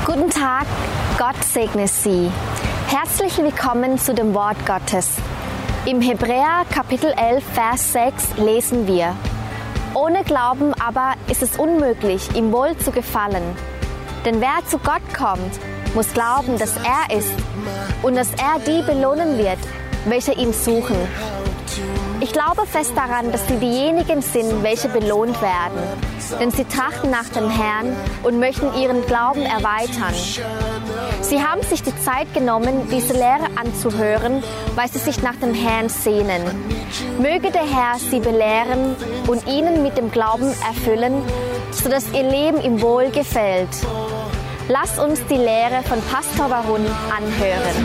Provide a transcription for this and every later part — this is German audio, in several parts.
Guten Tag, Gott segne Sie. Herzlich willkommen zu dem Wort Gottes. Im Hebräer Kapitel 11, Vers 6 lesen wir: Ohne Glauben aber ist es unmöglich, ihm wohl zu gefallen. Denn wer zu Gott kommt, muss glauben, dass er ist und dass er die belohnen wird, welche ihn suchen. Ich glaube fest daran, dass sie diejenigen sind, welche belohnt werden, denn sie trachten nach dem Herrn und möchten ihren Glauben erweitern. Sie haben sich die Zeit genommen, diese Lehre anzuhören, weil sie sich nach dem Herrn sehnen. Möge der Herr sie belehren und ihnen mit dem Glauben erfüllen, sodass ihr Leben ihm wohl gefällt. Lasst uns die Lehre von Pastor Warun anhören.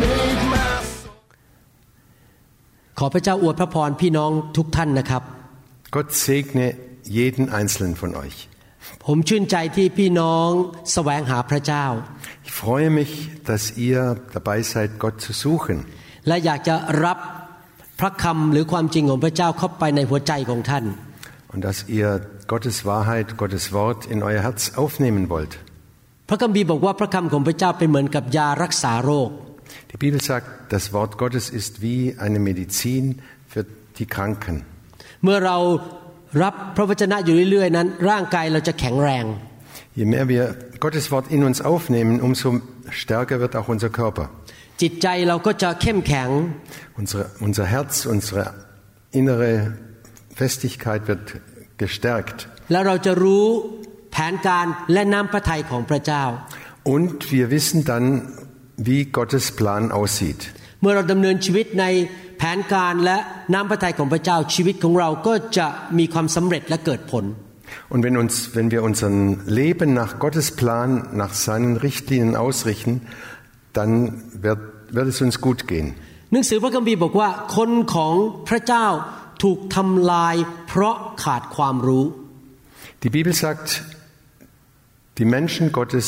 ขอพระเจ้าอวยพระพรพี่น้องทุกท่านนะครับ Gott segne jeden einzelnen von euch. ผมชื่นใจที่พี่น้องแสวงหาพระเจ้า Ich freue mich, dass ihr dabei seid, Gott zu suchen. และอยากจะรับพระคำหรือความจริงของพระเจ้าเข้าไปในหัวใจของท่าน Und dass ihr Gottes Wahrheit, Gottes Wort in euer Herz aufnehmen wollt. พระคัมภีร์บอกว่าพระคำของพระเจ้าเป็นเหมือนกับยารักษาโรค Die Bibel sagt, das Wort Gottes ist wie eine Medizin für die Kranken. เมื่อเรารับพระวจนะอยู่เรื่อยๆนั้นร่างกายเราจะแข็งแรง Je mehr wir Gottes Wort in uns aufnehmen, umso stärker wird auch unser Körper. จิตใจเราก็จะเข้มแข็ง Unser Herz, unsere innere Festigkeit wird gestärkt. และเราจะรู้แผนการและน้ำพระทัยของพระเจ้า Und wir wissen dann, wie Gottes Plan aussieht. เมื่อเราดำเนินชีวิตในแผนการและน้ำพระทัยของพระเจ้าชีวิตของเราก็จะมีความสำเร็จและเกิดผล Und wenn wir unser Leben nach Gottes Plan, nach seinen Richtlinien ausrichten, dann wird es uns gut gehen. หนังสือพระคัมภีร์บอกว่าคนของพระเจ้าถูกทำลายเพราะขาดความรู้ Die Bibel sagt, die Menschen Gottes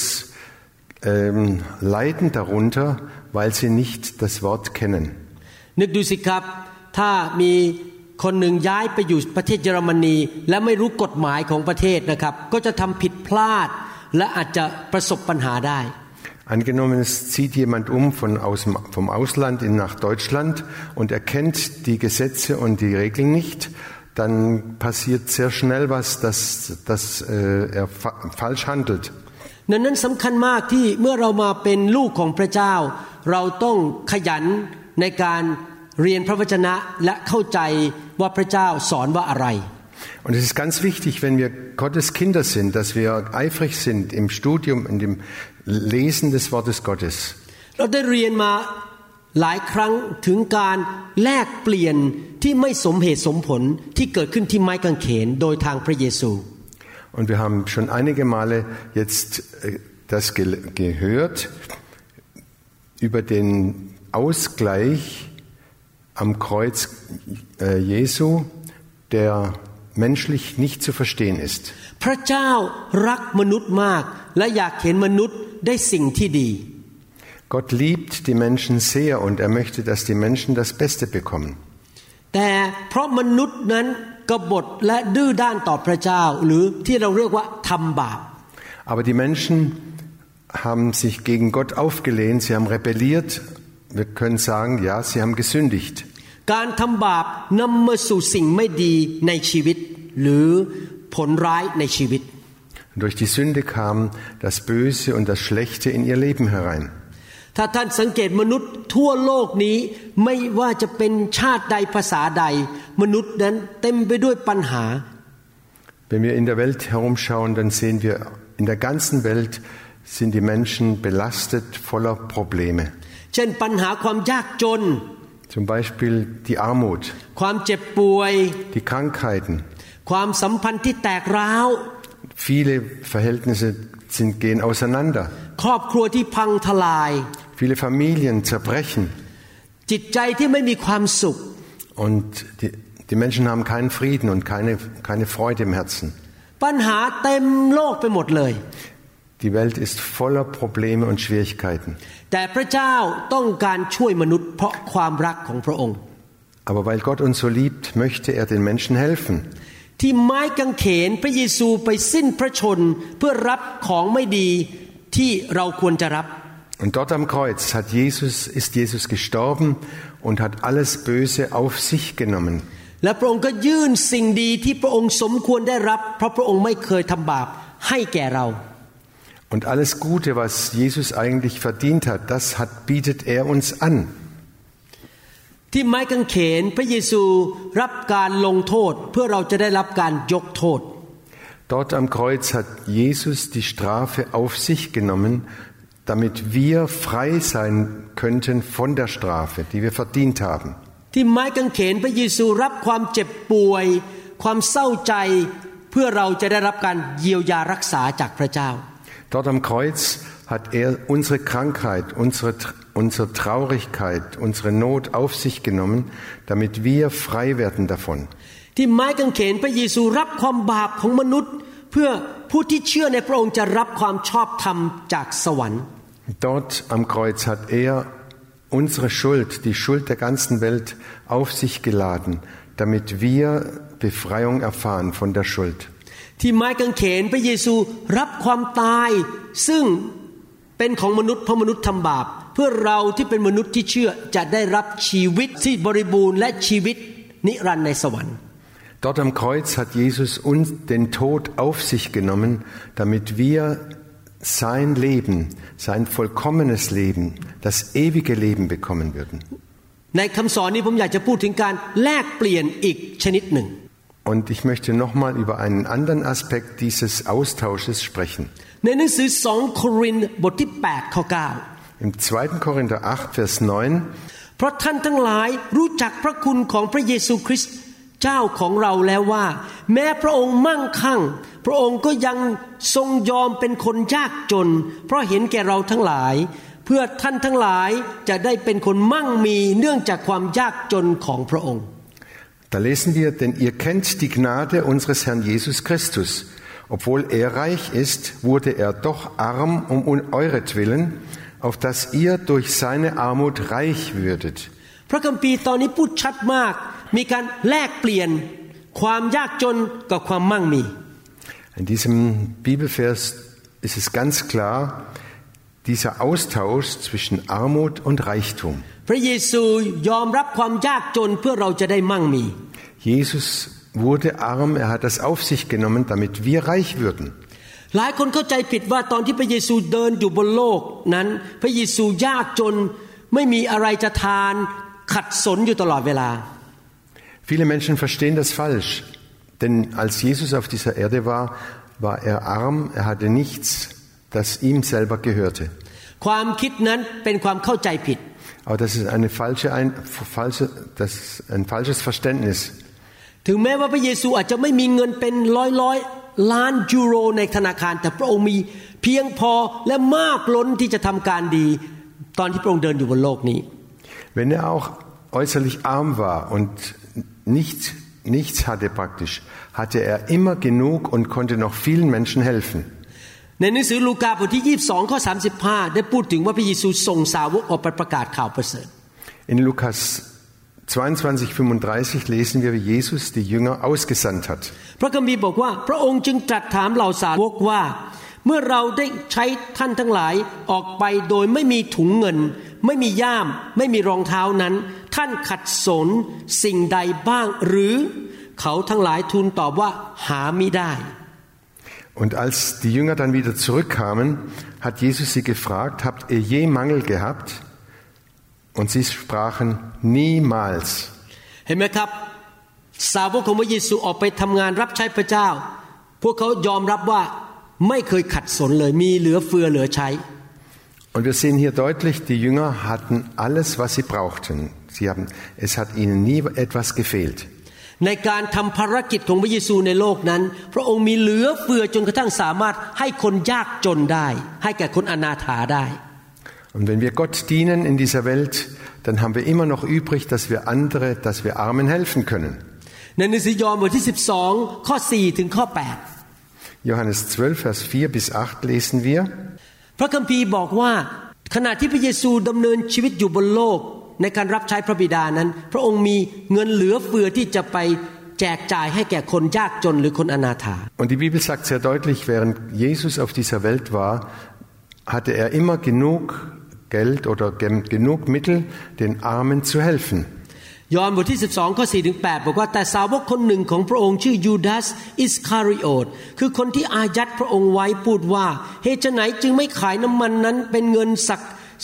leiden darunter, weil sie nicht das Wort kennen. นึกดูสิครับถ้ามีคนหนึ่งย้ายไปอยู่ประเทศเยอรมนีและไม่รู้กฎหมายของประเทศนะครับก็จะทำผิดพลาดและอาจจะประสบปัญหาได้ Angenommen, es zieht jemand vom Ausland nach Deutschland und er kennt die Gesetze und die Regeln nicht, dann passiert sehr schnell was, dass er falsch handelt. นั้นสำคัญมากที่เมื่อเรามาเป็นลูกของพระเจ้าเราต้องขยันในการเรียนพระวจนะและเข้าใจว่าพระเจ้าสอนว่าอะไร Und es ist ganz wichtig, wenn wir Gottes Kinder sind, dass wir eifrig sind im Studium, in dem Lesen des Wortes Gottes. เราได้เรียนมาหลายครั้งถึงการแลกเปลี่ยนที่ไม่สมเหตุสมผลที่เกิดขึ้นที่ไม้กางเขนโดยทางพระเยซู Und wir haben schon einige Male jetzt das gehört über den Ausgleich am Kreuz Jesu, der menschlich nicht zu verstehen ist. พระเจ้ารักมนุษย์มากและอยากเห็นมนุษย์ได้สิ่งที่ดี Gott liebt die Menschen sehr und er möchte, dass die Menschen das Beste bekommen. แต่เพราะมนุษย์นั้นกบฏและดื้อด้านต่อพระเจ้าหรือที่เราเรียกว่าทำบาป Aber die Menschen haben sich gegen Gott aufgelehnt, sie haben rebelliert. Wir können sagen, ja, sie haben gesündigt. การทำบาปนำมาสู่สิ่งไม่ดีในชีวิตหรือผลร้ายในชีวิต Durch die Sünde kam das Böse und das Schlechte in ihr Leben herein. ถ้าท่านสังเกตมนุษย์ทั่วโลกนี้ไม่ว่าจะเป็นชาติใดภาษาใดมนุษย์นั้นเต็มไปด้วยปัญหา Wenn wir in der Welt herumschauen, dann sehen wir, in der ganzen Welt sind die Menschen belastet voller Probleme. เช่นปัญหาความยากจน Zum Beispiel die Armut, ความเจ็บป่วย die Krankheiten. ความสัมพันธ์ที่แตกร้าว Viele Verhältnisse gehen auseinander. ครอบครัวที่พังทลาย Viele Familien zerbrechen. จิตใจที่ไม่มีความสุข Und die Menschen haben keinen Frieden und keine Freude im Herzen. ปัญหาเต็มโลกไปหมดเลย Die Welt ist voller Probleme und Schwierigkeiten. แต่พระเจ้าต้องการช่วยมนุษย์เพราะความรักของพระองค์ Aber weil Gott uns so liebt, möchte er den Menschen helfen. ที่ไม้กางเขนพระเยซูไปสิ้นพระชนเพื่อรับของไม่ดีที่เราควรจะรับ Und dort am Kreuz ist Jesus gestorben und hat alles Böse auf sich genommen. และพระองค์ก็ยื่นสิ่งดีที่พระองค์สมควรได้รับเพราะพระองค์ไม่เคยทำบาปให้แก่เรา Und alles Gute, was Jesus eigentlich verdient hat, bietet er uns an. ที่ไม้กางเขนพระเยซูรับการลงโทษเพื่อเราจะได้รับการยกโทษ Dort am Kreuz hat Jesus die Strafe auf sich genommen, damit wir frei sein könnten von der Strafe, die wir verdient haben. ที่ไม้กางเขนพระเยซูรับความเจ็บป่วยความเศร้าใจเพื่อเราจะได้รับการเยียวยารักษาจากพระเจ้า Dort am Kreuz hat er unsere Krankheit, unsere Traurigkeit, unsere Not auf sich genommen, damit wir frei werden davon. ที่ไม้กางเขนพระเยซูรับความบาปของมนุษย์เพื่อผู้ที่เชื่อในพระองค์จะรับความชอบธรรมจากสวรรค์ Dort am Kreuz hat er unsere Schuld, die Schuld der ganzen Welt auf sich geladen, damit wir Befreiung erfahren von der Schuld. ที่ไม้กางเขนพระเยซูรับความตายซึ่งเป็นของมนุษย์เพราะมนุษย์ทำบาปเพื่อเราที่เป็นมนุษย์ที่เชื่อจะได้รับชีวิตที่บริบูรณ์และชีวิตนิรันดร์ในสวรรค์ Dort am Kreuz hat Jesus uns den Tod auf sich genommen, damit wir sein Leben, sein vollkommenes Leben, das ewige Leben bekommen würden. ในคำสอนนี้ผมอยากจะพูดถึงการแลกเปลี่ยนอีกชนิดหนึ่ง Und ich möchte nochmal über einen anderen Aspekt dieses Austausches sprechen. ในหนังสือ2 โครินธ์บทที่8ข้อ9 Im 2. Korinther 8 Vers 9 เพราะท่านทั้งหลายรู้จักพระคุณของพระเยซูคริสต์เจ้าของเราแล้วว่าแม้พระองค์มั่งคั่งพระองค์ก็ยังทรงยอมเป็นคนยากจนเพราะเห็นแก่เราทั้งหลายเพื่อท่านทั้งหลายจะได้เป็นคนมั่งมีเนื่องจากความยากจนของพระองค์ Da lesen wir, denn ihr kennt die Gnade unseres Herrn Jesus Christus. Obwohl er reich ist, wurde er doch arm um euretwillen, auf dass ihr durch seine Armut reich würdet. พระคัมภีร์ตอนนี้พูดชัดมากมีการแลกเปลี่ยนความยากจนกับความมั่งมี In diesem Bibelvers ist es ganz klar, dieser Austausch zwischen Armut und Reichtum. พระเยซูยอมรับความยากจนเพื่อเราจะได้มั่งมี Jesus wurde arm, er hat das auf sich genommen, damit wir reich würden. หลายคนเข้าใจผิดว่าตอนที่พระเยซูเดินอยู่บนโลกนั้นพระเยซูยากจนไม่มีอะไรจะทานขัดสนอยู่ตลอดเวลา Viele Menschen verstehen das falsch, denn als Jesus auf dieser Erde war, war er arm, er hatte nichts, das ihm selber gehörte. ความคิดนั้นเป็นความเข้าใจผิด Aber das ist ein falsches Verständnis. ถึงแม้ว่าพระเยซูอาจจะไม่มีเงินเป็นร้อยล้านยูโรในธนาคารแต่พระองค์มีเพียงพอและมากล้นที่จะทำการดีตอนที่พระองค์เดินอยู่บนโลกนี้ Wenn er auch äußerlich arm war und nichts hatte praktisch, hatte er immer genug und konnte noch vielen Menschen helfen. ในหนังสือลูกาบทที่22ข้อ35ได้พูดถึงว่าพระเยซูส่งสาวกออกไปประกาศข่าวประเสริฐ In Lukas 22:35 lesen wir, wie Jesus die Jünger ausgesandt hat. พระคัมภีร์บอกว่าพระองค์จึงตรัสถามเหล่าสาวกว่าเมื่อเราได้ใช้ท่านทั้งหลายออกไปโดยไม่มีถุงเงินไม่มีย่ามไม่มีรองเท้านั้นท่านขัดสนสิ่งใดบ้างหรือเขาทั้งหลายทูลตอบว่าหามิได้ Und als die Jünger dann wieder zurückkamen, hat Jesus sie gefragt, habt ihr je Mangel gehabt? Und sie sprachen, niemals. เห็นไหมครับสาวกของพระเยซูออกไปทำงานรับใช้พระเจ้าพวกเขายอมรับว่าไม่เคยขัดสนเลยมีเหลือเฟือเหลือใช้ Und wir sehen hier deutlich, die Jünger hatten alles, was sie brauchten. Es hat ihnen nie etwas gefehlt. ในการทำภารกิจของพระเยซูในโลกนั้นพระองค์มีเหลือเฟือจนกระทั่งสามารถให้คนยากจนได้ให้แก่คนอนาถาได้ Und wenn wir Gott dienen in dieser Welt, dann haben wir immer noch übrig, dass wir Armen helfen können. ในหนังสือยอห์นบทที่12ข้อ4ถึงข้อ8 Johannes 12 Vers 4 bis 8 lesen wir. พระคัมภีร์บอกว่าขณะที่พระเยซูดำเนินชีวิตอยู่บนโลกในการรับใช้พระบิดานั้นพระองค์มีเงินเหลือเฟือที่จะไปแจกจ่ายให้แก่คนยากจนหรือคนอนาถา Und die Bibel sagt sehr deutlich, während Jesus auf dieser Welt war, hatte er immer genug Geld oder genug Mittel, den Armen zu helfen. ยอห์นบทที่12ข้อ4ถึง8บอกว่าแต่สาวกคนหนึ่งของพระองค์ชื่อยูดาสอิสคาริโอตคือคนที่อายัดพระองค์ไว้พูดว่าเหตุไฉนจึงไม่ขายน้ำมันนั้นเป็นเงินสัก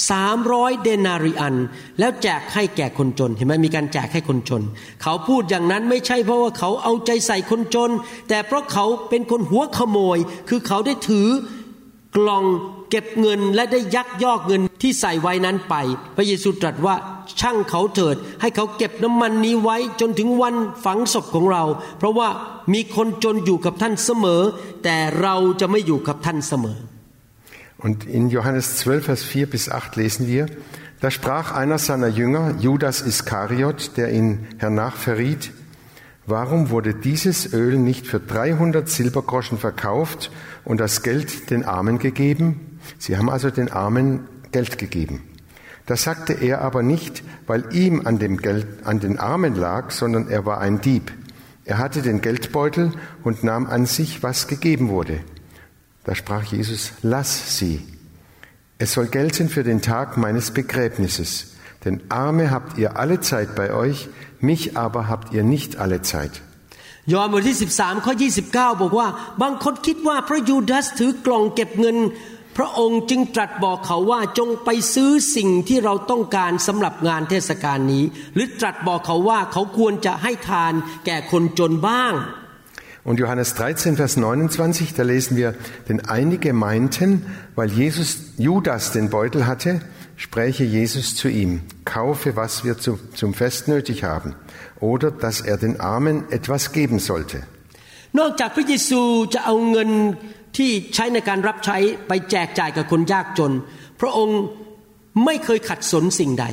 300 เดนาริอันแล้วแจกให้แก่คนจนเห็นไหมมีการแจกให้คนจนเขาพูดอย่างนั้นไม่ใช่เพราะว่าเขาเอาใจใส่คนจนแต่เพราะเขาเป็นคนหัวขโมยคือเขาได้ถือกล่องเก็บเงินและได้ยักยอกเงินที่ใส่ไว้นั้นไปพระเยซูตรัสว่าช่างเขาเถิดให้เขาเก็บน้ำมันนี้ไว้จนถึงวันฝังศพของเราเพราะว่ามีคนจนอยู่กับท่านเสมอแต่เราจะไม่อยู่กับท่านเสมอ Und in Johannes 12, Vers 4 bis 8 lesen wir, da sprach einer seiner Jünger, Judas Iskariot, der ihn hernach verriet, warum wurde dieses Öl nicht für 300 Silbergroschen verkauft und das Geld den Armen gegeben? Sie haben also den Armen Geld gegeben. Das sagte er aber nicht, weil ihm an dem Geld, an den Armen lag, sondern er war ein Dieb. Er hatte den Geldbeutel und nahm an sich, was gegeben wurde. Da sprach Jesus, lass sie. Es soll gelten für den Tag meines Begräbnisses. Denn Arme habt ihr alle Zeit bei euch, mich aber habt ihr nicht alle Zeit. ยอห์นบทที่13ข้อ29บอกว่าบางคนคิดว่าพระยูดาสถือกล่องเก็บเงินพระองค์จึงตรัสบอกเขาว่าจงไปซื้อสิ่งที่เราต้องการสำหรับงานเทศกาลนี้หรือตรัสบอกเขาว่าเขาควรจะให้ทานแก่คนจนบ้าง Und Johannes 13, Vers 29, da lesen wir, denn einige meinten, weil Judas den Beutel hatte, spräche Jesus zu ihm, kaufe, was wir zum Fest nötig haben, oder dass er den Armen etwas geben sollte. นอกจากพระเยซูจะเอาเงินที่ใช้ในการรับใช้ไปแจกจ่ายกับคนยากจนพระองค์ไม่เคยขัดสนสิ่งใด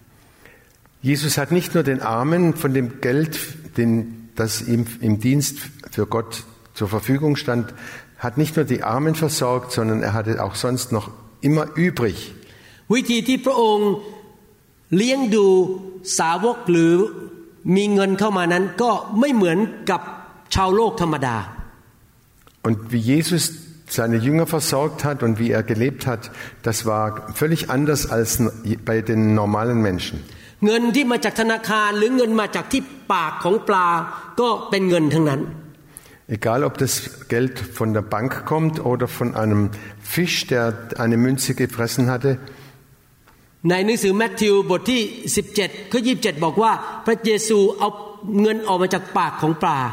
Jesus hat nicht nur den Armen von dem Geld, das ihm im Dienst für Gott zur Verfügung stand, hat nicht nur die Armen versorgt, sondern er hatte auch sonst noch immer übrig. วิธีที่พระองค์เลี้ยงดูสาวกหรือมีเงินเข้ามานั้นก็ไม่เหมือนกับชาวโลกธรรมดา Und wie Jesus seine Jünger versorgt hat und wie er gelebt hat, das war völlig anders als bei den normalen Menschen. เงินที่มาจากธนาคารหรือเงินมาจากที่ปากของปลาก็เป็นเงินทั้งนั้น Egal ob das Geld von der Bank kommt oder von einem Fisch, der eine Münze gefressen hatte. ในหนังสือมัทธิวบทที่17ข้อ27บอกว่าพระเยซูเอาเงินออกมาจากปากของปลา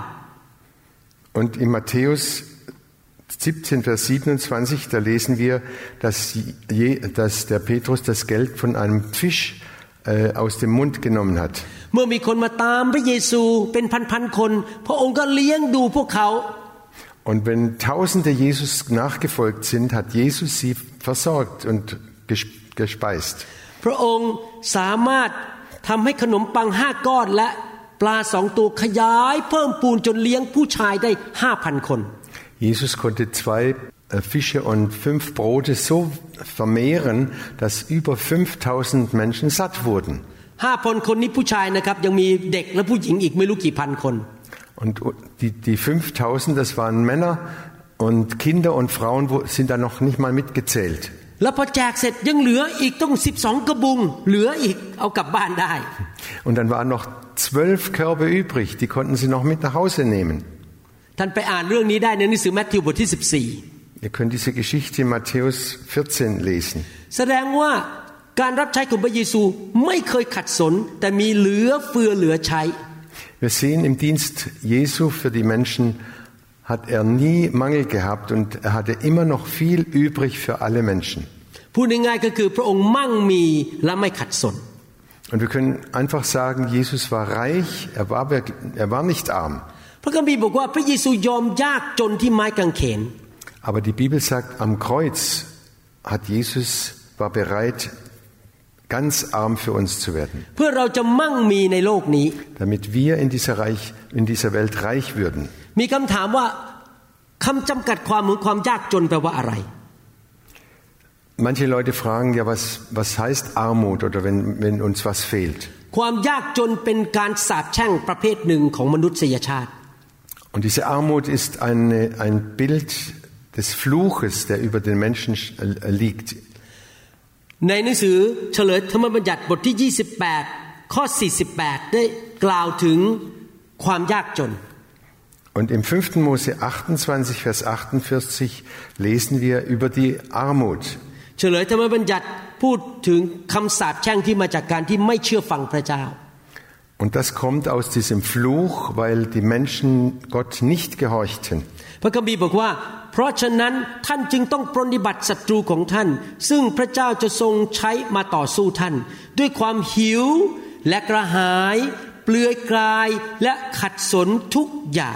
Und in Matthäus 17, Vers 27, da lesen wir, dass der Petrus das Geld von einem Fisch aus dem Mund genommen hat. เมื่อมีคนมาตามพระเยซูเป็นพันๆคนพระองค์ก็เลี้ยงดูพวกเขา Und wenn Tausende Jesus nachgefolgt sind, hat Jesus sie versorgt und gespeist. พระองค์สามารถทำให้ขนมปัง5ก้อนและปลา2ตัวขยายเพิ่มพูนจนเลี้ยงผู้ชายได้ 5,000 คน Jesus konnte 2 Fische und 5 Brote so vermehren, dass über 5.000 Menschen satt wurden. 5,000 คนนี้ผู้ชายนะครับยังมีเด็กและผู้หญิงอีกไม่รู้กี่พันคน Und die 5.000, das waren Männer und Kinder und Frauen sind da noch nicht mal mitgezählt. แล้วพอแจกเสร็จยังเหลืออีกต้อง12กระบุงเหลืออีกเอากลับบ้านได้ Und dann waren noch 12 Körbe übrig, die konnten sie noch mit nach Hause nehmen. ท่านไปอ่านเรื่องนี้ได้ในหนังสือมัทธิวบทที่ 14. Ihr könnt diese Geschichte in Matthäus 14 lesen. แสดงว่าการรับใช้ของพระเยซูไม่เคยขัดสนแต่มีเหลือเฟือเหลือใช้ Wir sehen im Dienst Jesu für die Menschen hat er nie Mangel gehabt und er hatte immer noch viel übrig für alle Menschen. พูดง่ายๆก็คือพระองค์มั่งมีและไม่ขัดสน Und wir können einfach sagen, Jesus war reich, er war nicht arm. พระคัมภีร์บอกว่าพระเยซูยอมยากจนที่ไม้กางเขน Aber die Bibel sagt, am Kreuz war bereit, ganz arm für uns zu werden. เพื่อเราจะมั่งมีในโลกนี้ Damit wir in dieser Welt reich würden. มีคำถามว่าคำจำกัดความของความยากจนแปลว่าอะไร Manche Leute fragen ja, was heißt Armut oder wenn uns was fehlt. ความยากจนเป็นการสาปแช่งประเภทหนึ่งของมนุษยชาติ Und diese Armut ist ein Bild des Fluches, der über den Menschen liegt. ในหนังสือเฉลยธรรมบัญญัติบทที่28ข้อ48ได้กล่าวถึงความยากจน Und im 5. Mose 28 Vers 48 lesen wir über die Armut. เฉลยธรรมบัญญัติพูดถึงคำสาปแช่งที่มาจากการที่ไม่เชื่อฟังพระเจ้า Und das kommt aus diesem Fluch, weil die Menschen Gott nicht gehorchten. พระคัมภีร์บอกว่าเพราะฉะนั้นท่านจึงต้องปรนนิบัติศัตรูของท่านซึ่งพระเจ้าจะทรงใช้มาต่อสู้ท่านด้วยความหิวและกระหายเปลือยกายและขัดสนทุกอย่าง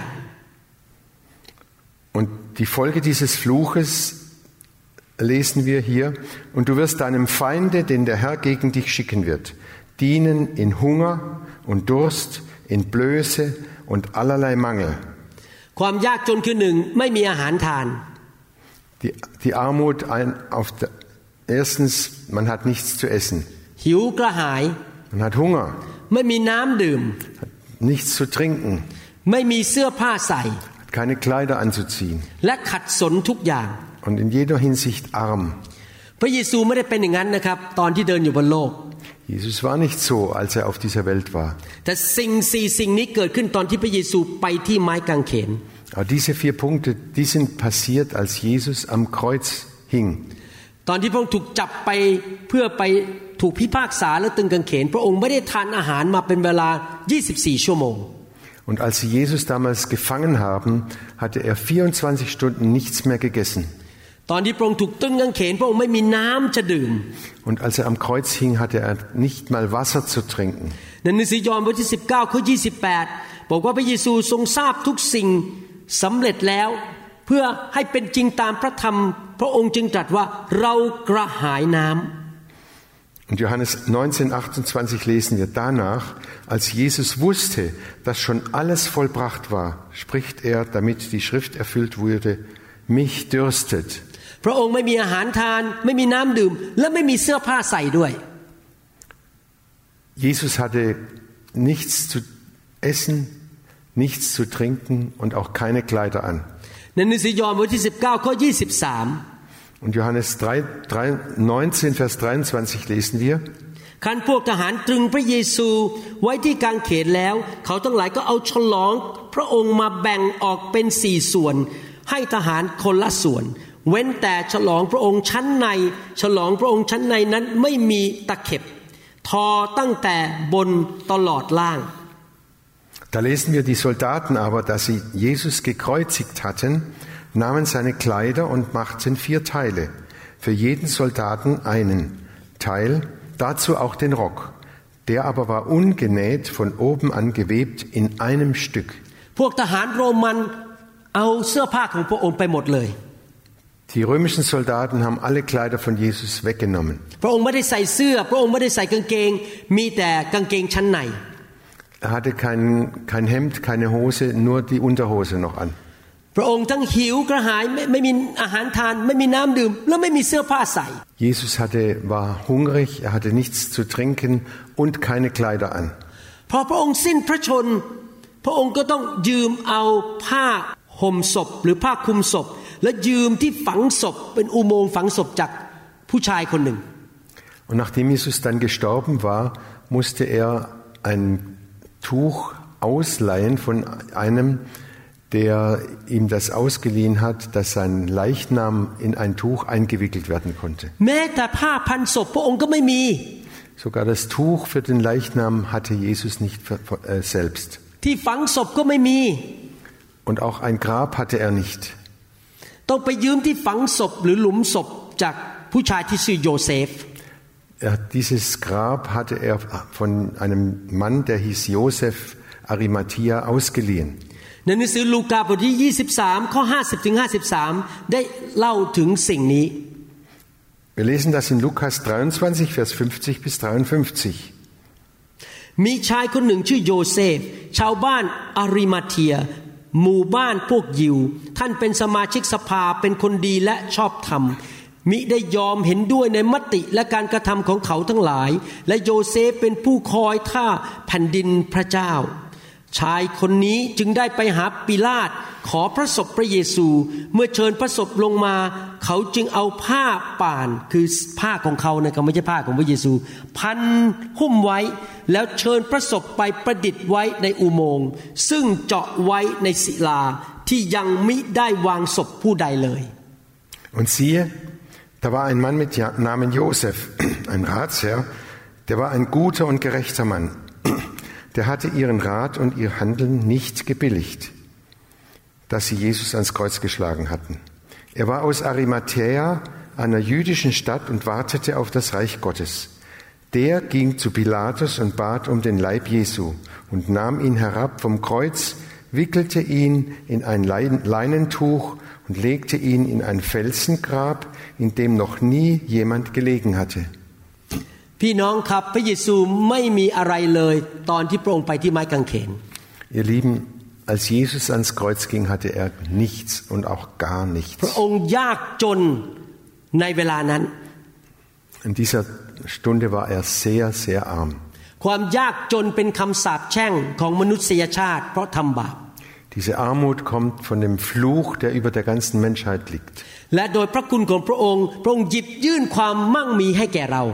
Und die Folge dieses Fluches lesen wir hier: Und du wirst deinem Feinde, den der Herr gegen dich schicken wird, dienen in Hunger und Durst, in Blöße und allerlei Mangel. ความยากจนคือหนึ่งไม่มีอาหารทาน Die Armut erstens, man hat nichts zu essen. หิวกระหาย Man hat Hunger. ไม่มีน้ำดื่ม Hat nichts zu trinken. ไม่มีเสื้อผ้าใส่ Hat keine Kleider anzuziehen. และขัดสนทุกอย่าง Und in jeder Hinsicht arm. พระเยซูไม่ได้เป็นอย่างนั้นนะครับตอนที่เดินอยู่บนโลก Jesus war nicht so, als er auf dieser Welt war. แต่สิ่งนี้เกิดขึ้นตอนที่พระเยซูไปที่ไม้กางเขน Aber diese 4 Punkte, die sind passiert, als Jesus am Kreuz hing. ตอนที่พระองค์ถูกจับไปเพื่อไปถูกพิพากษาและตึงกางเขนพระองค์ไม่ได้ทานอาหารมาเป็นเวลา24 ชั่วโมง Und als sie Jesus damals gefangen haben, hatte er 24 Stunden nichts mehr gegessen. ตอนที่พระองค์ถูกตึงกางเขนพระองค์ไม่มีน้ำจะดื่ม Und als er am Kreuz hing, hatte er nicht mal Wasser zu trinken. ในหนังสือยอห์นบทที่19ข้อ28บอกว่าพระเยซูทรงทราบทุกสิ่งสำเร็จแล้วเพื่อให้เป็นจริงตามพระธรรมพระองค์จึงตรัสว่าเรากระหายน้ำ Und Johannes 19:28 lesen wir: Danach, als Jesus wusste, dass schon alles vollbracht war, spricht er, damit die Schrift erfüllt wurde: Mich dürstet. พระองค์ไม่มีอาหารทานไม่มีน้ำดื่มและไม่มีเสื้อผ้าใส่ด้วย Jesus hatte nichts zu essen, nichts zu trinken und auch keine Kleider an. ในหนังสือยอห์นบทที่19ข้อ23 Und Johannes 19 Vers 23 lesen wir: คันพวกทหารตรึงพระเยซูไว้ที่กางเขนแล้วเขาทั้งหลายก็เอาฉลองพระองค์มาแบ่งออกเป็น4ส่วนให้ทหารคนละส่วนเว้นแต่ฉลองพระองค์ชั้นในฉลองพระองค์ชั้นในนั้นไม่มีตะเข็บทอตั้งแต่บนตลอดล่าง Da lesen wir: Die Soldaten aber, da sie Jesus gekreuzigt hatten, nahmen seine Kleider und machten 4 Teile, für jeden Soldaten einen Teil, dazu auch den Rock. Der aber war ungenäht, von oben an gewebt in einem Stück. พวกทหารโรมันเอาเสื้อผ้าของพระองค์ไปหมดเลย Die römischen Soldaten haben alle Kleider von Jesus weggenommen. พระองค์ไม่ได้ใส่เสื้อพระองค์ไม่ได้ใส่กางเกงมีแต่กางเกงชั้นใน Er hatte kein Hemd, keine Hose, nur die Unterhose noch an. พระองค์ทั้งหิวกระหายไม่มีอาหารทานไม่มีน้ำดื่มและไม่มีเสื้อผ้าใส่ Jesus war hungrig, er hatte nichts zu trinken und keine Kleider an. พอพระองค์สิ้นพระชนพระองค์ก็ต้องยืมเอาผ้าห่มศพหรือผ้าคลุมศพและยืมที่ฝังศพเป็นอุโมงค์ฝังศพจากผู้ชายคนหนึ่ง Und nachdem Jesus dann gestorben war, musste er ein Tuch ausleihen von einem, der ihm das ausgeliehen hat, dass sein Leichnam in ein Tuch eingewickelt werden konnte. แม้แต่ผ้าพันศพพระองค์ก็ไม่มี Sogar das Tuch für den Leichnam hatte Jesus nicht selbst. ที่ฝังศพก็ไม่มี Und auch ein Grab hatte er nicht. ต้องไปยืมที่ฝังศพหรือหลุมศพจากผู้ชายที่ชื่อโยเซฟ Dieses Grab hatte er von einem Mann, der hieß Josef Arimathea, ausgeliehen. ในหนังสือลูกาบทที่23ข้อ50ถึง53ได้เล่าถึงสิ่งนี้ Wir lesen das in Lukas 23 Vers 50 bis 53. มีชายคนหนึ่งชื่อโยเซฟชาวบ้านอาริมาเธียหมู่บ้านพวกยิวท่านเป็นสมาชิกสภาเป็นคนดีและชอบธรรมมิได้ยอมเห็นด้วยในมติและการกระทำของเขาทั้งหลายและโยเซฟเป็นผู้คอยท่าแผ่นดินพระเจ้าชายคนนี้จึงได้ไปหาปิลาตขอพระศพพระเยซูเมื่อเชิญพระศพลงมาเขาจึงเอาผ้าป่านคือผ้าของเขานะครับไม่ใช่ผ้าของพระเยซูพันหุ้มไว้แล้วเชิญพระศพไปประดิษฐ์ไว้ในอุโมงค์ซึ่งเจาะไว้ในศิลาที่ยังมิได้วางศพผู้ใดเลย Und siehe, da war ein Mann mit Namen Josef, ein Ratsherr, der war ein guter und gerechter Mann. Der hatte ihren Rat und ihr Handeln nicht gebilligt, dass sie Jesus ans Kreuz geschlagen hatten. Er war aus Arimathäa, einer jüdischen Stadt, und wartete auf das Reich Gottes. Der ging zu Pilatus und bat um den Leib Jesu und nahm ihn herab vom Kreuz, wickelte ihn in ein Leinentuch und legte ihn in ein Felsengrab, in dem noch nie jemand gelegen hatte. พี่น้องครับพระเยซูไม่มีอะไรเลยตอนที่พระองค์ไปที่ไม้กางเขน Ihr Lieben, als Jesus ans Kreuz ging, hatte er nichts und auch gar nichts. พระองค์ยากจนในเวลานั้น In dieser Stunde war er sehr, sehr arm. ความยากจนเป็นคำสาปแช่งของมนุษยชาติเพราะทำบาป Diese Armut kommt von dem Fluch, der über der ganzen Menschheit liegt. และโดยพระคุณของพระองค์พระองค์หยิบยื่นความมั่งมีให้แก่เรา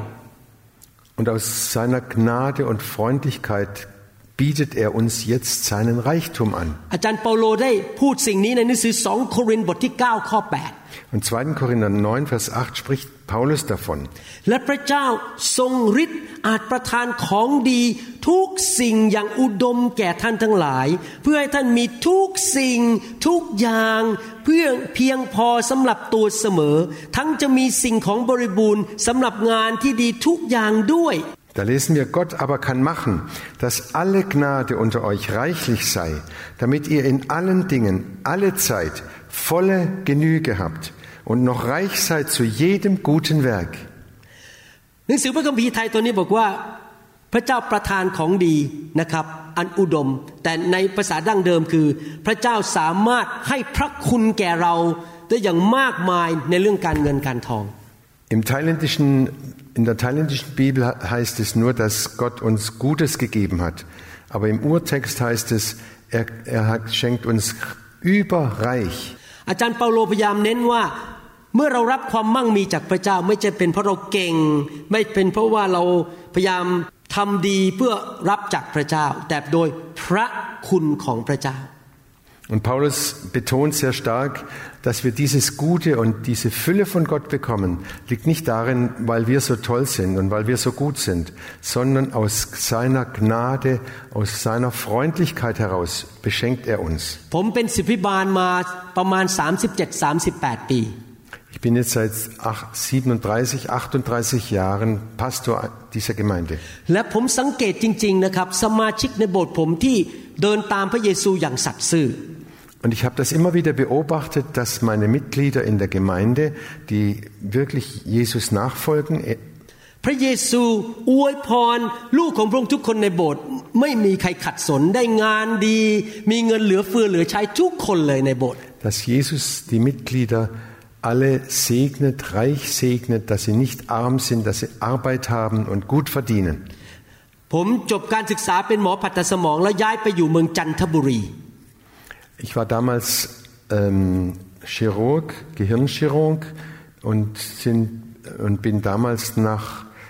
Und aus seiner Gnade und Freundlichkeit bietet er uns jetzt seinen Reichtum an. อาจารย์เปาโลได้พูดสิ่งนี้ในหนังสือ2 โครินธ์บทที่9ข้อ8 Und 2. Korinther 9, Vers 8 spricht Paulus davon. และพระเจ้าทรงฤทธิ์อาจประทานของดีทุกสิ่งอย่างอุดมแก่ท่านทั้งหลายเพื่อให้ท่านมีทุกสิ่งทุกอย่างเพื่อเพียงพอสำหรับตัวเสมอทั้งจะมีสิ่งของบริบูรณ์สำหรับงานที่ดีทุกอย่างด้วย Da lesen wir, Gott aber kann machen, dass alle Gnade unter euch reichlich sei, damit ihr in allen Dingen, alle Zeit, volle Genüge habt und noch reich seid zu jedem guten Werk. หนังสือพระคัมภีร์ไทยตัวนี้บอกว่าพระเจ้าประทานของดีนะครับอันอุดมแต่ในภาษาดั้งเดิมคือพระเจ้าสามารถให้พระคุณแก่เราได้อย่างมากมายในเรื่องการเงินการทอง In der thailändischen Bibel heißt es nur, dass Gott uns Gutes gegeben hat. Aber im Urtext heißt es, er schenkt uns überreich. อาจารย์เปาโลพยายามเน้นว่าเมื่อเรารับความมั่งมีจากพระเจ้าไม่ใช่เป็นเพราะเราเก่งไม่เป็นเพราะว่าเราพยายามทำดีเพื่อรับจากพระเจ้าแต่โดยพระคุณของพระเจ้า Und Paulus betont sehr stark, dass wir dieses Gute und diese Fülle von Gott bekommen, liegt nicht darin, weil wir so toll sind und weil wir so gut sind, sondern aus seiner Gnade, aus seiner Freundlichkeit heraus beschenkt er uns. ผมเป็นศิษย์พิบาลมาประมาณ37-38 ปี Ich bin jetzt seit 38 Jahren Pastor dieser Gemeinde. และผมสังเกตจริงๆนะครับสมาชิกในโบสถ์ผมที่เดินตามพระเยซูอย่างสัตย์ซื่อ Und ich habe das immer wieder beobachtet, dass meine Mitglieder in der Gemeinde, die wirklich Jesus nachfolgen, พระเยซูอวยพรลูกของพระองค์ทุกคนในโบสถ์ไม่มีใครขัดสนได้งานดีมีเงินเหลือเฟือเหลือใช้ทุกคนเลยในโบสถ์ Dass Jesus die Mitglieder alle segnet, reich segnet, dass sie nicht arm sind, dass sie Arbeit haben und gut verdienen. ผมจบการศึกษาเป็นหมอผ่าตัดสมองแล้วย้ายไปอยู่เมืองจันทบุรี Ich war damals Chirurg, Gehirnchirurg und bin damals nach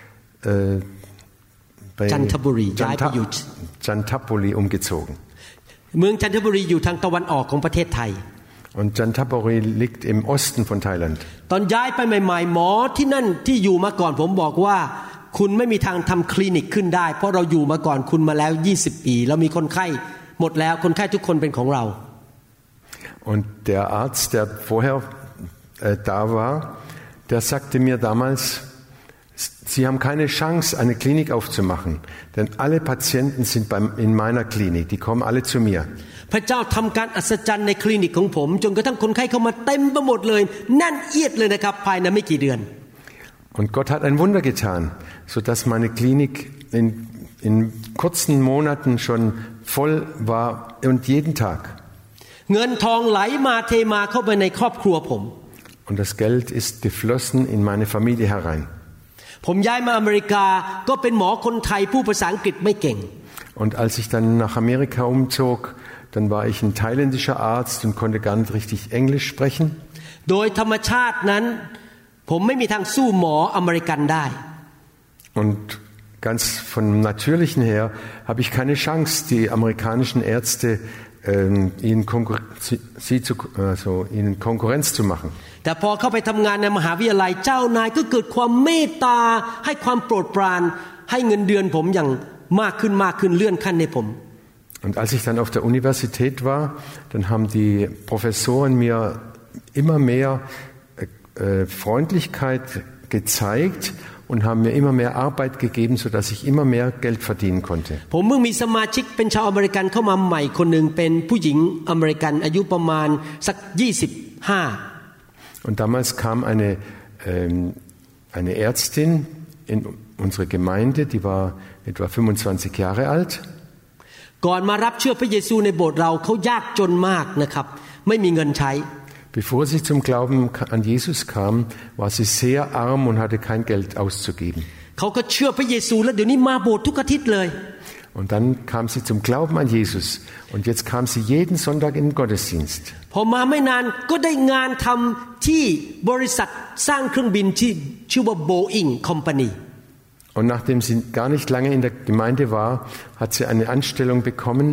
Chanthaburi umgezogen. เมืองจันทบุรีอยู่ทางตะวันออกของประเทศไทย Und Chanthaburi liegt im Osten von Thailand. ตอนย้ายไปใหม่ๆหมอที่นั่นที่อยู่มาก่อนผมบอกว่าคุณไม่มีทางทำคลินิกขึ้นได้เพราะเราอยู่มาก่อนคุณมาแล้ว20ปีแล้วมีคนไข้หมดแล้วคนไข้ทุกคนเป็นของเรา Und der Arzt, der vorher da war, der sagte mir damals, Sie haben keine Chance, eine Klinik aufzumachen, denn alle Patienten sind in meiner Klinik, die kommen alle zu mir. พระเจ้าทำการอัศจรรย์ในคลินิกของผมจนกระทั่งคนไข้เข้ามาเต็มไปหมดเลยแน่นเอียดเลยนะครับภายในไม่กี่เดือน Und Gott hat ein Wunder getan, sodass meine Klinik in kurzen Monaten schon voll war und jeden Tag. เงินทองไหลมาเทมาเข้าไปในครอบครัวผม Und das Geld ist geflossen in meine Familie herein. ผมย้ายมาอเมริกาก็เป็นหมอคนไทยผู้ภาษาอังกฤษไม่เก่ง Und als ich dann nach Amerika umzog, dann war ich ein thailändischer Arzt und konnte gar nicht richtig Englisch sprechen. โดยธรรมชาตินั้นผมไม่มีทางสู้หมออเมริกันได้ Und ganz von Natürlichen her habe ich keine Chance, die amerikanischen Ärzte ihnen Konkurrenz zu machen. แต่พอเข้าไปทำงานในมหาวิทยาลัยเจ้านายก็เกิดความเมตตาให้ความโปรดปรานให้เงินเดือนผมอย่างมากขึ้นเลื่อนขั้นให้ผม Und als ich dann auf der Universität war, dann haben die Professoren mir immer mehr Freundlichkeit gezeigt und haben mir immer mehr Arbeit gegeben, sodass ich immer mehr Geld verdienen konnte. ผมเพิ่งมีสมาชิกเป็นชาวอเมริกันเข้ามาใหม่คนหนึ่งเป็นผู้หญิงอเมริกันอายุประมาณสัก25 Und damals kam eine Ärztin in unsere Gemeinde, die war etwa 25 Jahre alt. ก่อนมารับเชื่อพระเยซูในโบสถ์เราเขายากจนมากนะครับไม่มีเงินใช้ Bevor sie zum Glauben an Jesus kam, war sie sehr arm und hatte kein Geld auszugeben. เขาก็เชื่อพระเยซูแล้วเดี๋ยวนี้มาโบสถ์ทุกอาทิตย์เลย Und dann kam sie zum Glauben an Jesus und jetzt kam sie jeden Sonntag in den Gottesdienst. พอมาไม่นานก็ได้งานทำที่บริษัทสร้างเครื่องบินที่ชื่อว่า Boeing Company. Und nachdem sie gar nicht lange in der Gemeinde war, hat sie eine Anstellung bekommen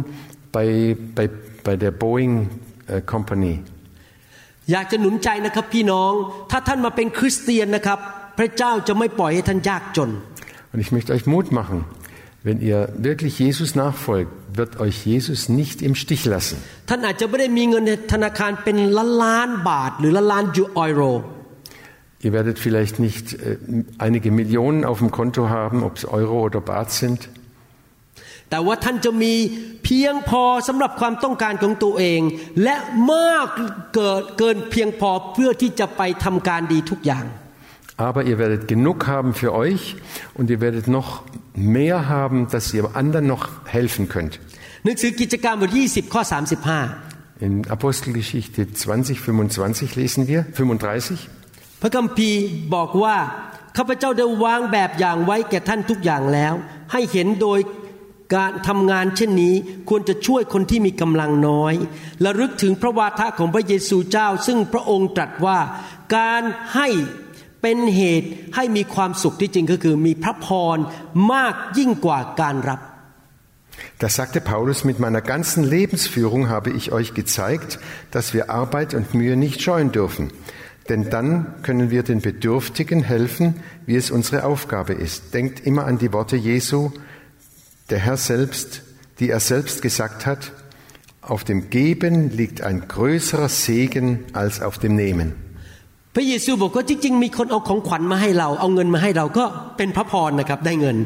bei der Boeing Company. อยากจะหนุนใจนะครับพี่น้องถ้าท่านมาเป็นคริสเตียนนะครับพระเจ้าจะไม่ปล่อยให้ท่านยากจน Und ich möchte euch Mut machen, wenn ihr wirklich Jesus nachfolgt, wird euch Jesus nicht im Stich lassen. ท่านอาจจะไม่ได้มีเงินในธนาคารเป็นล้านบาทหรือล้านยูโร Ihr werdet vielleicht nicht einige Millionen auf dem Konto haben, ob es Euro oder Baht sind. แต่ว่าท่านจะมีเพียงพอสำหรับความต้องการของตัวเองและมากเกินเพียงพอเพื่อที่จะไปทำการดีทุกอย่าง Aber ihr werdet genug haben für euch und ihr werdet noch mehr haben, dass ihr anderen noch helfen könnt. หนังสือกิจการบท20ข้อ35 In Apostelgeschichte 20:25 lesen wir 35. พระคัมภีร์บอกว่าข้าพเจ้าได้วางแบบอย่างไว้แก่ท่านทุกอย่างแล้วให้เห็นโดยการทำงานเช่นนี้ควรจะช่วยคนที่มีกำลังน้อยและระลึกถึงพระวาทะของพระเยซูเจ้าซึ่งพระองค์ตรัสว่าการให้เป็นเหตุให้มีความสุขที่จริงก็คือมีพระพรมากยิ่งกว่าการรับ Da sagte Paulus, mit meiner ganzen Lebensführung habe ich euch gezeigt, dass wir Arbeit und Mühe nicht scheuen dürfen. Denn dann können wir den Bedürftigen helfen, wie es unsere Aufgabe ist. Denkt immer an die Worte Jesu, der Herr selbst, die er selbst gesagt hat, auf dem Geben liegt ein größerer Segen als auf dem Nehmen. พระเยซูบอกว่าจริงๆมีคนเอาของขวัญมาให้เราเอาเงินมาให้เราก็เป็นพระพรนะครับได้เงิน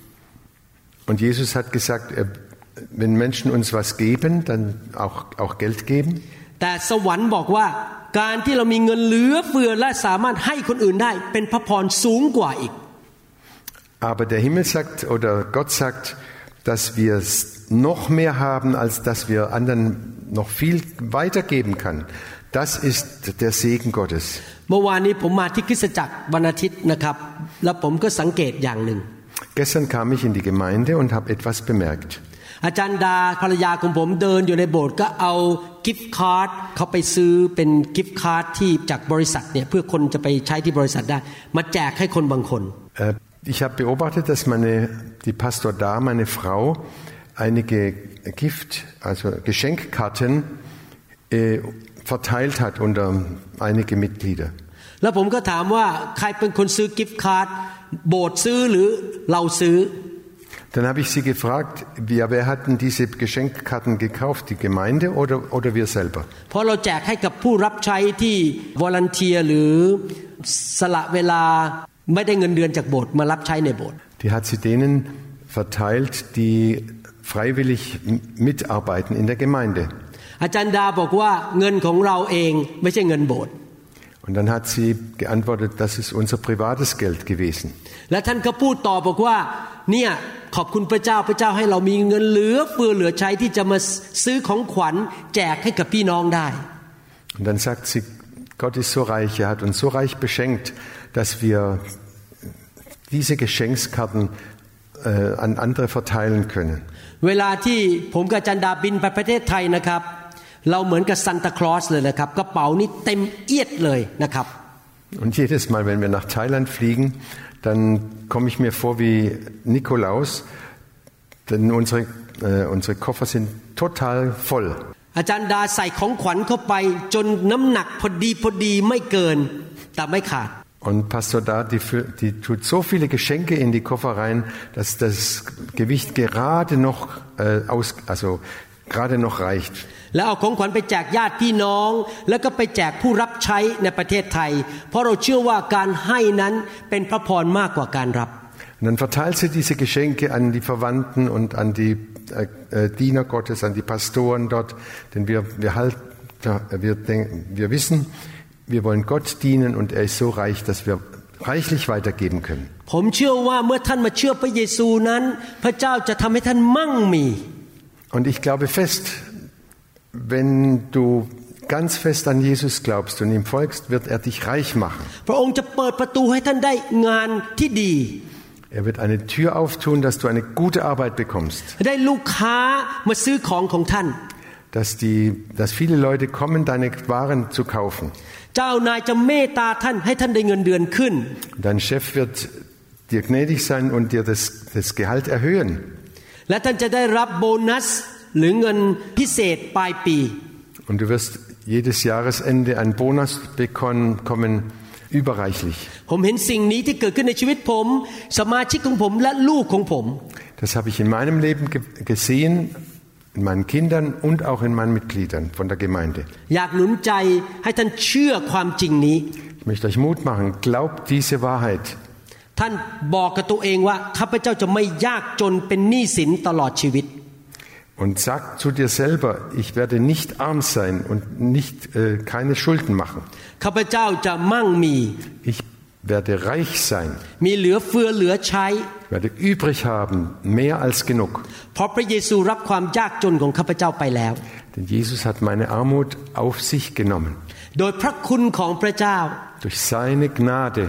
Und Jesus hat gesagt, wenn Menschen uns was geben, dann auch Geld geben. แต่สวรรค์บอกว่าการที่เรามีเงินเหลือเฟือและสามารถให้คนอื่นได้เป็นพระพรสูงกว่าอีก Aber der Himmel sagt oder Gott sagt, dass wir noch mehr haben, als dass wir anderen noch viel weitergeben kann. Das ist der Segen Gottes. เมื่อวานนี้ผมมาที่คริสตจักรวันอาทิตย์นะครับแล้วผมก็สังเกตอย่างหนึ่ง Gestern kam ich in die Gemeinde und habe etwas bemerkt. อาจารย์ดาภรรยาของผมเดินอยู่ในโบสถ์ก็เอากิฟต์การ์ดเขาไปซื้อเป็นกิฟต์การ์ดที่จากบริษัทเนี่ยเพื่อคนจะไปใช้ที่บริษัทได้มาแจกให้คนบางคน Ich habe beobachtet, dass die Pastor Da, meine Frau, einige Geschenkkarten verteilt hat unter einige Mitglieder. แล้วผมก็ถามว่าใครเป็นคนซื้อกิฟต์การ์ดโบสถ์ซื้อหรือเราซื้อ Dann habe ich sie gefragt, wer hat denn diese Geschenkkarten gekauft, die Gemeinde oder wir selber? เพราะเราแจกให้กับผู้รับใช้ที่วอลันเทียร์หรือสละเวลาไม่ได้เงินเดือนจากโบสถ์มารับใช้ในโบสถ์ Die hat sie denen verteilt, die freiwillig mitarbeiten in der Gemeinde. อาจารย์ดาบอกว่าเงินของเราเองไม่ใช่เงินโบสถ์ Und dann hat sie geantwortet, das ist unser privates Geld gewesen. และท่านก็พูดต่อบอกว่าเนี่ยขอบคุณพระเจ้าพระเจ้าให้เรามีเงินเหลือเฟือเหลือใช้ที่จะมาซื้อของขวัญแจกให้กับพี่น้องได้ Und dann sagt sie, Gott ist so reich, er hat uns so reich beschenkt, dass wir diese Geschenkskarten an andere verteilen können. เวลาที่ผมกับจันดาบินไปประเทศไทยนะครับเราเหมือนกับซานตาคลอสเลยนะครับกระเป๋านี่เต็มเอียดเลยนะครับ Und jedes Mal, wenn wir nach Thailand fliegen, dann komme ich mir vor wie Nikolaus, denn unsere Koffer sind total voll. อาจารย์ดาใส่ของขวัญเข้าไปจนน้ำหนักพอดีไม่เกินแต่ไม่ขาด Und Pastor Da, die tut so viele Geschenke in die Koffer rein, dass das Gewicht gerade noch gerade noch reicht. แล้วเอาของขวัญไปแจกญาติพี่น้องแล้วก็ไปแจกผู้รับใช้ในประเทศไทยเพราะเราเชื่อว่าการให้นั้นเป็นพระพรมากกว่าการรับ Und dann verteilt sie diese Geschenke an die Verwandten und an die Diener Gottes, an die Pastoren dort, denn wir wissen, wir wollen Gott dienen und er ist so reich, dass wir reichlich weitergeben können. ผมเชื่อว่าเมื่อท่านมาเชื่อพระเยซูนั้นพระเจ้าจะทำให้ท่านมั่งมี Und ich glaube fest, wenn du ganz fest an Jesus glaubst und ihm folgst, wird er dich reich machen. พระองค์จะเปิดประตูให้ท่านได้งานที่ดี Er wird eine Tür auftun, dass du eine gute Arbeit bekommst. ได้ลูกค้ามาซื้อของท่าน Dass viele Leute kommen, deine Waren zu kaufen. เจ้านายจะเมตตาท่านให้ท่านได้เงินเดือนขึ้น Dein Chef wird dir gnädig sein und dir das Gehalt erhöhen. และท่านจะได้รับโบนัสหรือเงินพิเศษปลายปี Und du wirst jedes Jahresende einen Bonus bekommen, überreichlich. ผมเห็นสิ่งนี้ที่เกิดขึ้นในชีวิตผมสมาชิกของผมและลูกของผม Das habe ich in meinem Leben gesehen, in meinen Kindern und auch in meinen Mitgliedern von der Gemeinde. อยากหนุนใจให้ท่านเชื่อความจริงนี้ Ich möchte euch Mut machen, glaubt diese Wahrheit. ท่านบอกกับตัวเองว่าข้าพเจ้าจะไม่ยากจนเป็นหนี้สินตลอดชีวิต Und sag zu dir selber, ich werde nicht arm sein und keine Schulden machen. ข้าพเจ้าจะมั่งมี Ich werde reich sein. มีเหลือเฟือเหลือใช้ Ich werde übrig haben, mehr als genug. เพราะพระเยซูรับความยากจนของข้าพเจ้าไปแล้ว Denn Jesus hat meine Armut auf sich genommen. โดยพระคุณของพระเจ้า Durch seine Gnade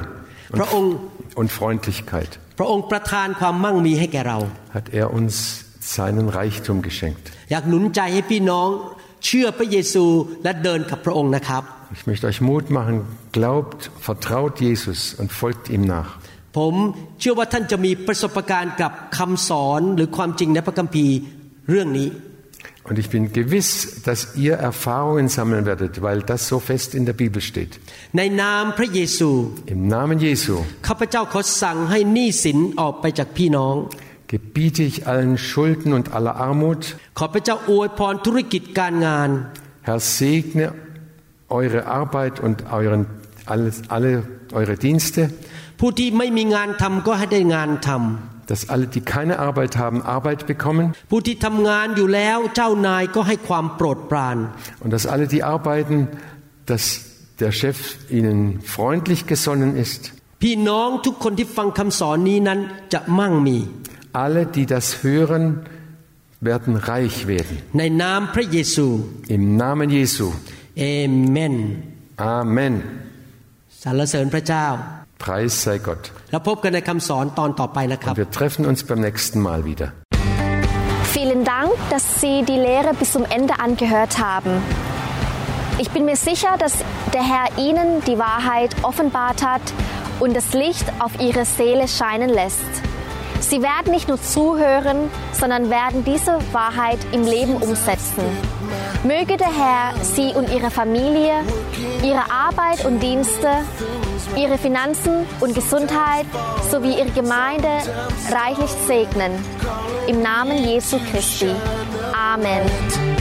und Freundlichkeit พระองค์ประทานความมั่งมีให้แก่เรา hat er uns seinen Reichtum geschenkt. อยากหนุนใจให้พี่น้องเชื่อพระเยซูและเดินกับพระองค์นะครับ Ich möchte euch Mut machen, glaubt, vertraut Jesus und folgt ihm nach. ผมเชื่อว่าท่านจะมีประสบการณ์กับคำสอนหรือความจริงในพระคัมภีร์เรื่องนี้ Und ich bin gewiss, dass ihr Erfahrungen sammeln werdet, weil das so fest in der Bibel steht. ในนามพระเยซู Im Namen Jesu ข้าพเจ้าขอสั่งให้หนี้สินออกไปจากพี่น้อง gebiete ich allen Schulden und aller Armut. ขอพระเจ้าอวยพรธุรกิจการงาน Herr, segne eure Arbeit und alle eure Dienste. ผู้ที่ไม่มีงานทำก็ให้ได้งานทำ Dass alle, die keine Arbeit haben, Arbeit bekommen. ผู้ที่ทำงานอยู่แล้วเจ้านายก็ให้ความโปรดปราน Und dass alle, die arbeiten, dass der Chef ihnen freundlich gesonnen ist. พี่น้องทุกคนที่ฟังคำสอนนี้นั้นจะมั่งมี Alle, die das hören, werden reich werden. ในนามพระเยซู Im Namen Jesu. เอเมน Amen. สรรเสริญพระเจ้า Preis sei Gott. แล้วพบกันในคำสอนตอนต่อไปนะครับ Und wir treffen uns beim nächsten Mal wieder. Vielen Dank, dass Sie die Lehre bis zum Ende angehört haben. Ich bin mir sicher, dass der Herr Ihnen die Wahrheit offenbart hat und das Licht auf Ihre Seele scheinen lässt. Sie werden nicht nur zuhören, sondern werden diese Wahrheit im Leben umsetzen. Möge der Herr Sie und Ihre Familie, Ihre Arbeit und Dienste, Ihre Finanzen und Gesundheit sowie Ihre Gemeinde reichlich segnen. Im Namen Jesu Christi. Amen.